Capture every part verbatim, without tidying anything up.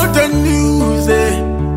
important news, eh?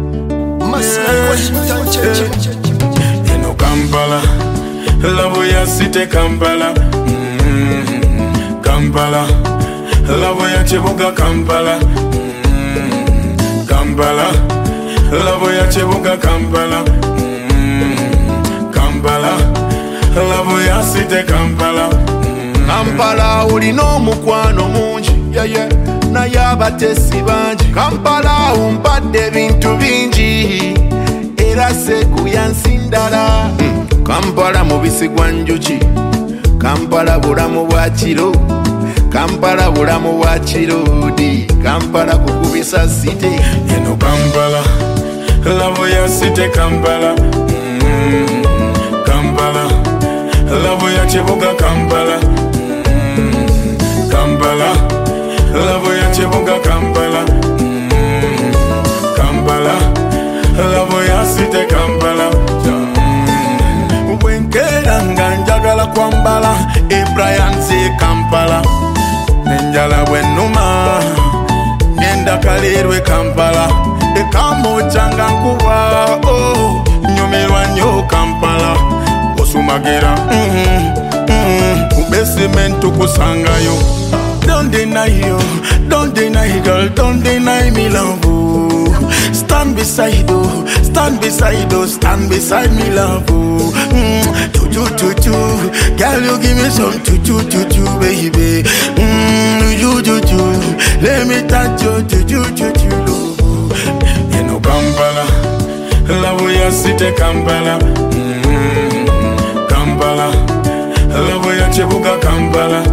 Eno Kampala, love ya city Kampala, mm-hmm. Kampala, love ya Chibuga Kampala, mm-hmm. Kampala, love ya Chibuga Kampala, mm-hmm. Kampala, love ya city Kampala, mm-hmm. Kampala ulina omukwano mungi, yeah, yeah. Na yabatesi banji Kampala umpadde bintu bingi era seku yansindala mm. Kampala mubisi gwa njuki, Kampala bulamu bwa kiro, Kampala bulamu bwa kirodi, Kampala kukubisa city. Eno Kampala, love ya city Kampala, mm-hmm. Kampala, love ya Chibuga Kampala, mm-hmm. Kampala, love ya Chibuga Kampala, mm-hmm. Kampala, love ya city Kampala, mm-hmm. Wenkera nga njagala kwambala Brian Z Kampala, nenjala bwenuma nenda kalirwe Kampala, ekamo changa nkuba oh nyumirwa nyo Kampala osumagira mm-hmm. mm-hmm. Ubesimento kusangayo. Don't deny you, don't deny girl, don't deny me love. Stand beside you, stand beside you, stand beside me love. Mm, choo choo choo choo, girl you give me some choo choo choo choo baby. Mm, choo choo choo, let me touch you choo choo choo choo love. Eno Kampala, love ya city Kampala, mm, Kampala, love ya Chibuga Kampala.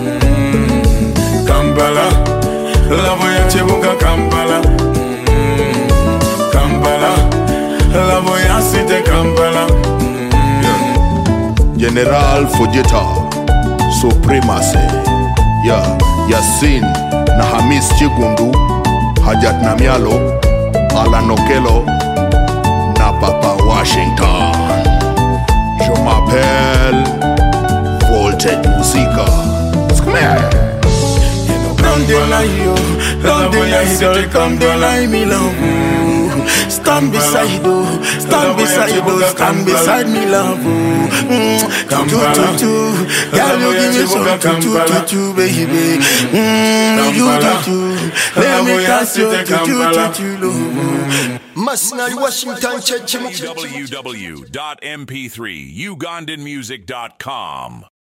Kampala, love ya Chibuga Kampala, mm-hmm. Kampala, love ya city Kampala, mm-hmm. General Fujita Supremacy, yeah. Yasin na Hamis Chigundu, Hajat Namialo, Alan Okelo na Papa Washington. Je m'appelle Voltage Musica. Come here. Don't deny you, don't deny girl, come deny me love. Stand beside you, stand beside you, stand beside me love. Choo choo choo, girl you give me some choo choo choo baby. Choo choo choo, let me touch you choo choo choo love. Masnari Washington Church. w w w dot m p three ugandan music dot com